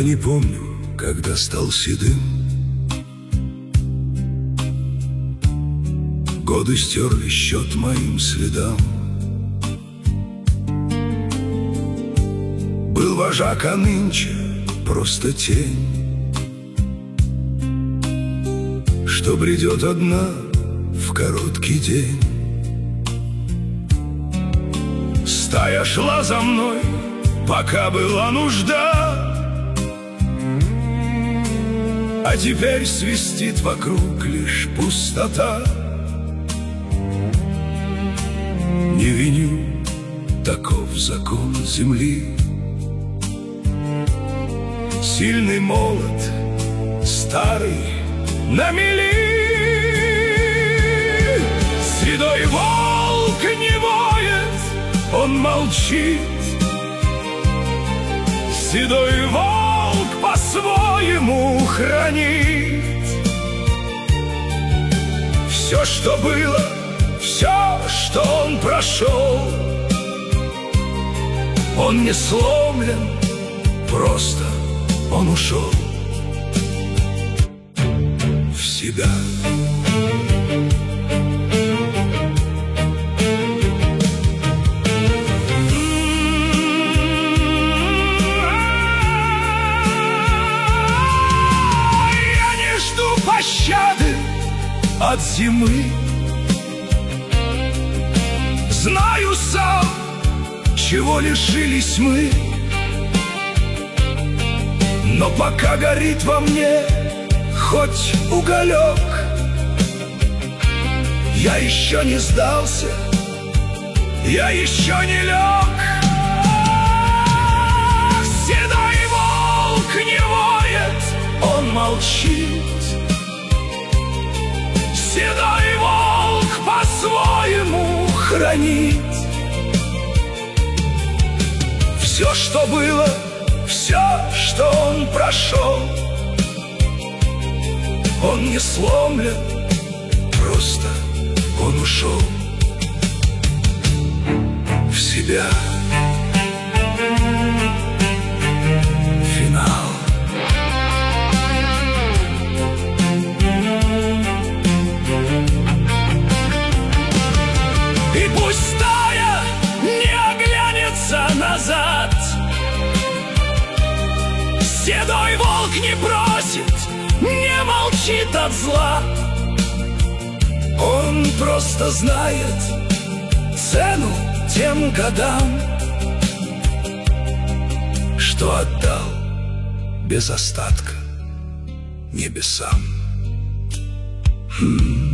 не помню, когда стал седым. Годы стерли счет моим следам. Был вожак, а нынче просто тень, что бредет одна в короткий день. Стая шла за мной, пока была нужда, а теперь свистит вокруг лишь пустота. Не виню, таков закон земли. Сильный молод, старый на мели. Седой волк не воет, он молчит. Седой волк по-своему хранит все, что было, все, что он прошел. Он не сломлен, просто он ушел в себя. Я не жду пощады от зимы. Знаю сам, чего лишились мы. Но пока горит во мне хоть уголек, я еще не сдался, я еще не лег. Седой волк не воет, он молчит. Седой волк по-своему хранит все, что было, все, что он прошел. Он не сломлен, просто он ушел в себя. Финал. И пусть стая не оглянется назад. Седой волк не просит, не молчит от зла. Он просто знает цену тем годам, что отдал без остатка небесам.